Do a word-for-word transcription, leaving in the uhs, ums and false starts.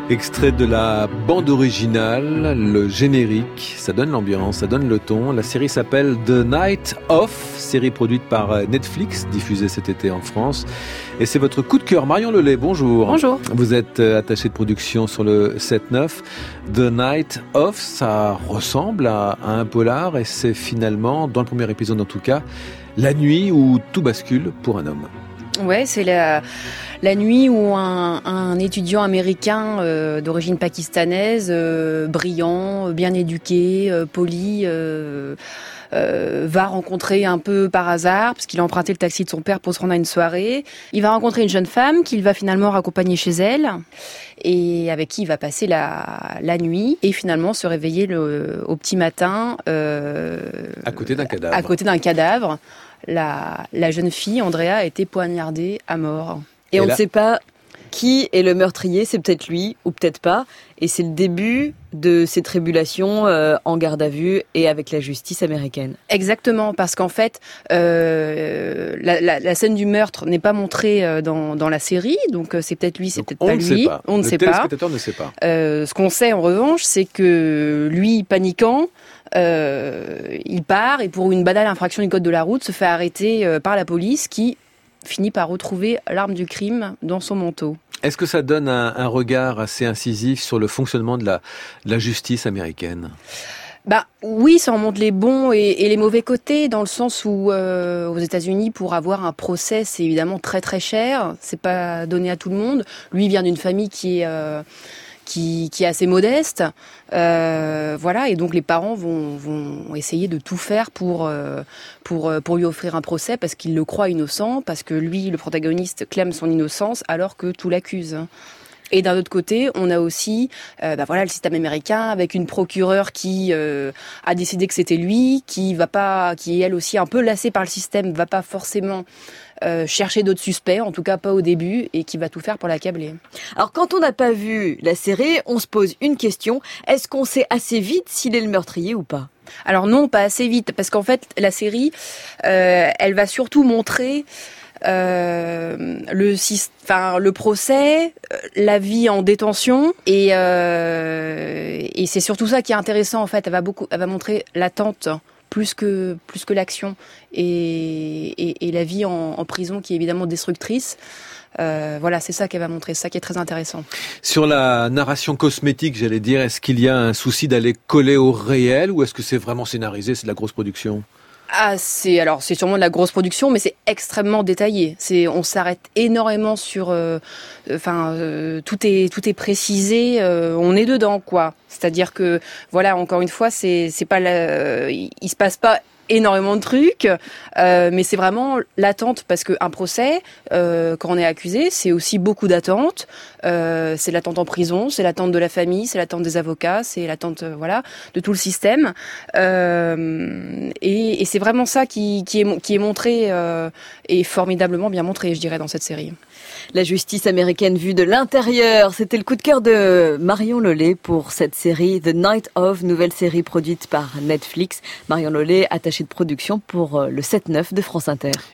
Extrait de la bande originale, le générique, ça donne l'ambiance, ça donne le ton. La série s'appelle The Night Of, série produite par Netflix, diffusée cet été en France. Et c'est votre coup de cœur. Marion Lelay, bonjour. Bonjour. Vous êtes attachée de production sur le sept neuf. The Night Of, ça ressemble à, à un polar et c'est finalement, dans le premier épisode en tout cas, la nuit où tout bascule pour un homme. Ouais, c'est la, la nuit où un, un étudiant américain euh, d'origine pakistanaise, euh, brillant, bien éduqué, euh, poli, euh, euh, va rencontrer un peu par hasard, parce qu'il a emprunté le taxi de son père pour se rendre à une soirée. Il va rencontrer une jeune femme qu'il va finalement raccompagner chez elle, et avec qui il va passer la, la nuit, et finalement se réveiller le, au petit matin euh, à côté d'un cadavre. À côté d'un cadavre. La, la jeune fille, Andrea, a été poignardée à mort. Et, et on là... ne sait pas qui est le meurtrier, c'est peut-être lui ou peut-être pas. Et c'est le début de ces tribulations euh, en garde à vue et avec la justice américaine. Exactement, parce qu'en fait, euh, la, la, la scène du meurtre n'est pas montrée euh, dans, dans la série, donc euh, c'est peut-être lui, c'est donc peut-être pas lui. Pas. On ne le sait pas. Le téléspectateur ne sait pas. Euh, ce qu'on sait en revanche, c'est que lui, paniquant, Euh, il part et pour une banale infraction du code de la route se fait arrêter euh, par la police qui finit par retrouver l'arme du crime dans son manteau. Est-ce que ça donne un, un regard assez incisif sur le fonctionnement de la, de la justice américaine ? Bah oui, ça en montre les bons et, et les mauvais côtés, dans le sens où euh, aux États-Unis, pour avoir un procès, c'est évidemment très très cher. C'est pas donné à tout le monde. Lui il vient d'une famille qui est euh, Qui, qui est assez modeste, euh, voilà, et donc les parents vont, vont essayer de tout faire pour, euh, pour, pour lui offrir un procès parce qu'ils le croient innocent, parce que lui, le protagoniste, clame son innocence alors que tout l'accuse. Et d'un autre côté, on a aussi, euh, bah voilà, le système américain avec une procureure qui euh, a décidé que c'était lui, qui va pas, qui est elle aussi un peu lassée par le système, va pas forcément euh, chercher d'autres suspects, en tout cas pas au début, et qui va tout faire pour l'accabler. Alors quand on n'a pas vu la série, on se pose une question, est-ce qu'on sait assez vite s'il est le meurtrier ou pas ? Alors non, pas assez vite, parce qu'en fait, la série, euh, elle va surtout montrer Euh, le, enfin, le procès, la vie en détention, et, euh, et c'est surtout ça qui est intéressant en fait. Elle va beaucoup, elle va montrer l'attente plus que plus que l'action et, et, et la vie en, en prison qui est évidemment destructrice. Euh, voilà, c'est ça qu'elle va montrer, c'est ça qui est très intéressant. Sur la narration cosmétique, j'allais dire, est-ce qu'il y a un souci d'aller coller au réel ou est-ce que c'est vraiment scénarisé, c'est de la grosse production ? Ah, c'est alors c'est sûrement de la grosse production, mais c'est extrêmement détaillé. C'est on s'arrête énormément sur, enfin euh, euh, tout est tout est précisé. Euh, on est dedans quoi. C'est-à-dire que voilà, encore une fois, c'est c'est pas la, il, il se passe pas énormément de trucs, euh, mais c'est vraiment l'attente parce qu'un procès, euh, quand on est accusé, c'est aussi beaucoup d'attente. Euh, c'est l'attente en prison, c'est l'attente de la famille, c'est l'attente des avocats, c'est l'attente euh, voilà de tout le système. Euh, et, et c'est vraiment ça qui, qui est qui est montré euh, et formidablement bien montré, je dirais, dans cette série. La justice américaine vue de l'intérieur, c'était le coup de cœur de Marion Lelay pour cette série The Night Of, nouvelle série produite par Netflix. Marion Lelay, attachée de production pour le sept neuf de France Inter.